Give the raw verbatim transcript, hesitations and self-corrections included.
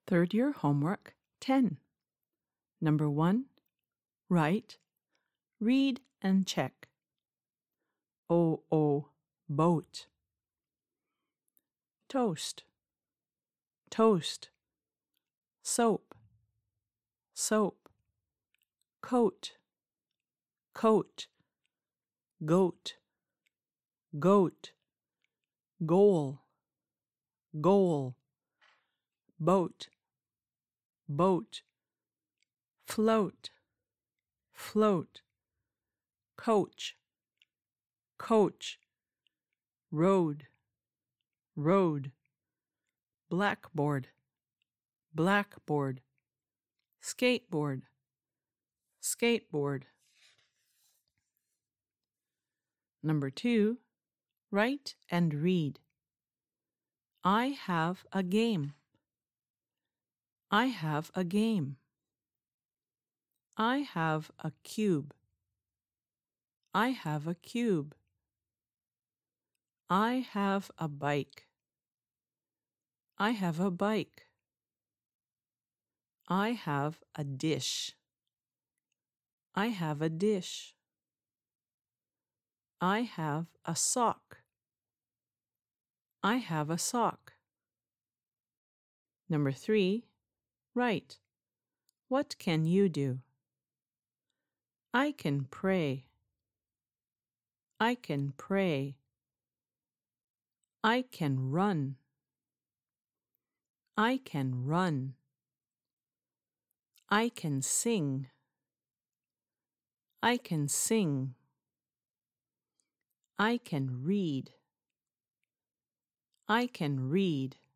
Third year homework ten. Number one, write, read and check. O O, boat. Toast, toast. Soap, soap. Coat, coat. Goat, goat. Goal, goal. Boat, boat. Float, float. Coach, coach. Road, road. Blackboard, blackboard. Skateboard, skateboard. Number two, write and read. I have a game. I have a game. I have a cube. I have a cube. I have a bike. I have a bike. I have a dish. I have a dish. I have a sock. I have a sock. Number three, write. What can you do? I can pray. I can pray. I can run. I can run. I can sing. I can sing. I can read. I can read.